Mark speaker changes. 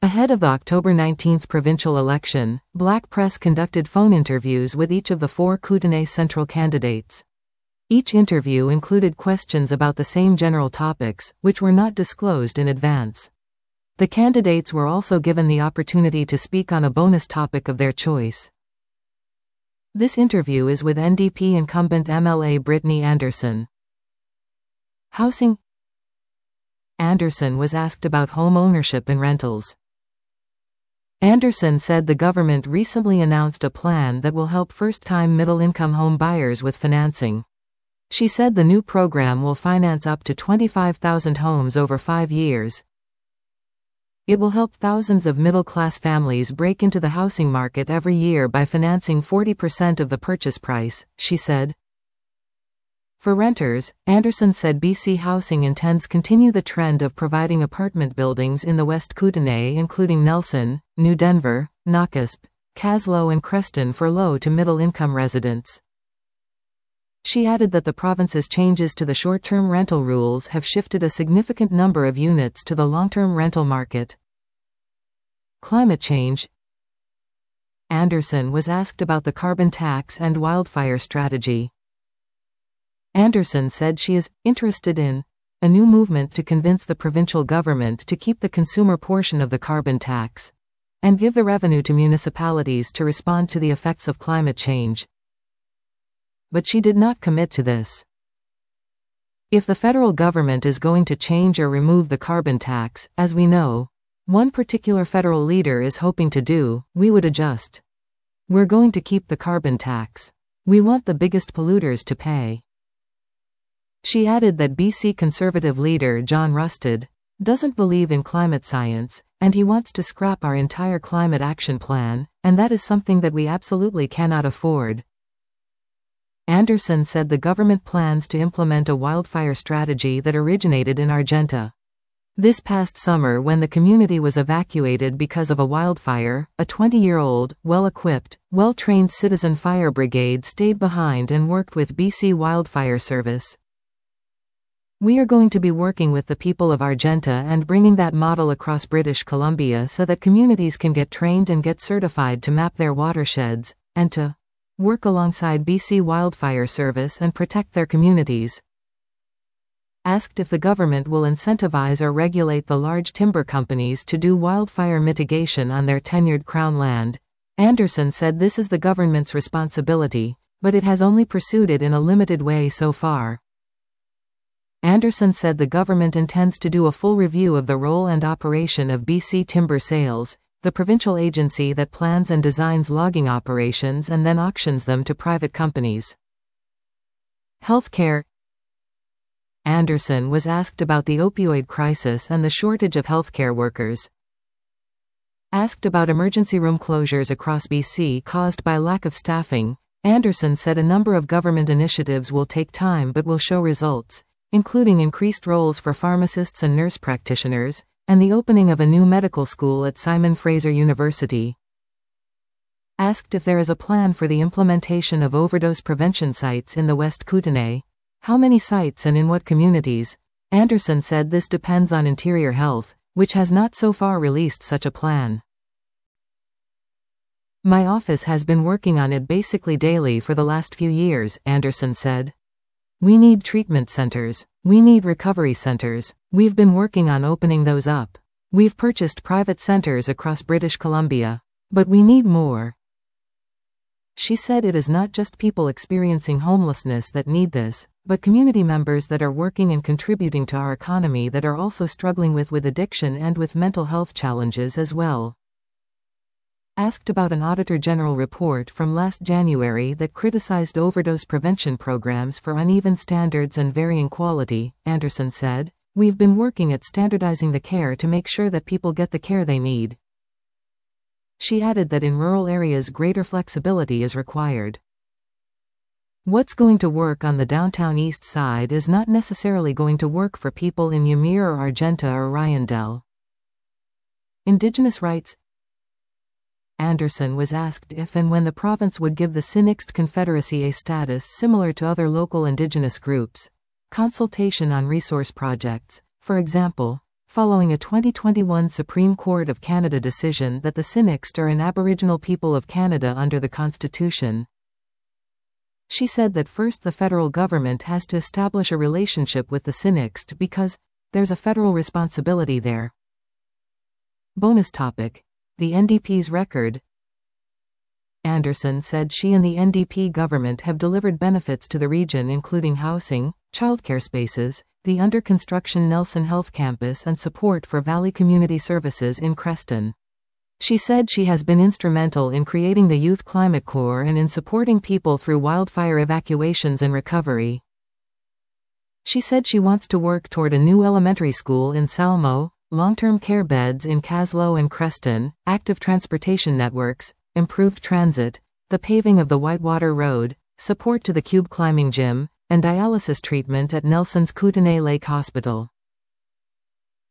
Speaker 1: Ahead of the October 19 provincial election, Black Press conducted phone interviews with each of the 4 Kootenay Central candidates. Each interview included questions about the same general topics, which were not disclosed in advance. The candidates were also given the opportunity to speak on a bonus topic of their choice. This interview is with NDP incumbent MLA Brittany Anderson. Housing. Anderson was asked about home ownership and rentals. Anderson said the government recently announced a plan that will help first-time middle-income home buyers with financing. She said the new program will finance up to 25,000 homes over 5 years. It will help thousands of middle-class families break into the housing market every year by financing 40% of the purchase price, she said. For renters, Anderson said BC Housing intends continue the trend of providing apartment buildings in the West Kootenay including Nelson, New Denver, Nakusp, Kaslo and Creston for low to middle-income residents. She added that the province's changes to the short-term rental rules have shifted a significant number of units to the long-term rental market. Climate change. Anderson was asked about the carbon tax and wildfire strategy. Anderson said she is interested in a new movement to convince the provincial government to keep the consumer portion of the carbon tax and give the revenue to municipalities to respond to the effects of climate change. But she did not commit to this. If the federal government is going to change or remove the carbon tax, as we know, one particular federal leader is hoping to do, we would adjust. We're going to keep the carbon tax. We want the biggest polluters to pay. She added that BC Conservative leader John Rustad doesn't believe in climate science, and he wants to scrap our entire climate action plan, and that is something that we absolutely cannot afford. Anderson said the government plans to implement a wildfire strategy that originated in Argenta. This past summer, when the community was evacuated because of a wildfire, a 20-year-old, well-equipped, well-trained citizen fire brigade stayed behind and worked with BC Wildfire Service. We are going to be working with the people of Argenta and bringing that model across British Columbia so that communities can get trained and get certified to map their watersheds, and to work alongside BC Wildfire Service and protect their communities. Asked if the government will incentivize or regulate the large timber companies to do wildfire mitigation on their tenured Crown land, Anderson said this is the government's responsibility, but it has only pursued it in a limited way so far. Anderson said the government intends to do a full review of the role and operation of BC Timber Sales, the provincial agency that plans and designs logging operations and then auctions them to private companies. Healthcare. Anderson was asked about the opioid crisis and the shortage of healthcare workers. Asked about emergency room closures across BC caused by lack of staffing, Anderson said a number of government initiatives will take time but will show results, including increased roles for pharmacists and nurse practitioners, and the opening of a new medical school at Simon Fraser University. Asked if there is a plan for the implementation of overdose prevention sites in the West Kootenay, how many sites and in what communities, Anderson said this depends on Interior Health, which has not so far released such a plan. My office has been working on it basically daily for the last few years, Anderson said. We need treatment centers. We need recovery centers. We've been working on opening those up. We've purchased private centers across British Columbia. But we need more. She said it is not just people experiencing homelessness that need this, but community members that are working and contributing to our economy that are also struggling with addiction and with mental health challenges as well. Asked about an Auditor General report from last January that criticized overdose prevention programs for uneven standards and varying quality, Anderson said, "We've been working at standardizing the care to make sure that people get the care they need." She added that in rural areas greater flexibility is required. What's going to work on the downtown east side is not necessarily going to work for people in Ymir or Argenta or Ryandel. Indigenous rights. Anderson was asked if and when the province would give the Sinixt Confederacy a status similar to other local Indigenous groups, consultation on resource projects, for example, following a 2021 Supreme Court of Canada decision that the Sinixt are an Aboriginal people of Canada under the Constitution. She said that first the federal government has to establish a relationship with the Sinixt because there's a federal responsibility there. Bonus topic. The NDP's record. Anderson said she and the NDP government have delivered benefits to the region including housing, childcare spaces, the under-construction Nelson Health Campus and support for Valley Community Services in Creston. She said she has been instrumental in creating the Youth Climate Corps and in supporting people through wildfire evacuations and recovery. She said she wants to work toward a new elementary school in Salmo, long-term care beds in Caslow and Creston, active transportation networks, improved transit, the paving of the Whitewater Road, support to the cube climbing gym, and dialysis treatment at Nelson's Kootenay Lake Hospital.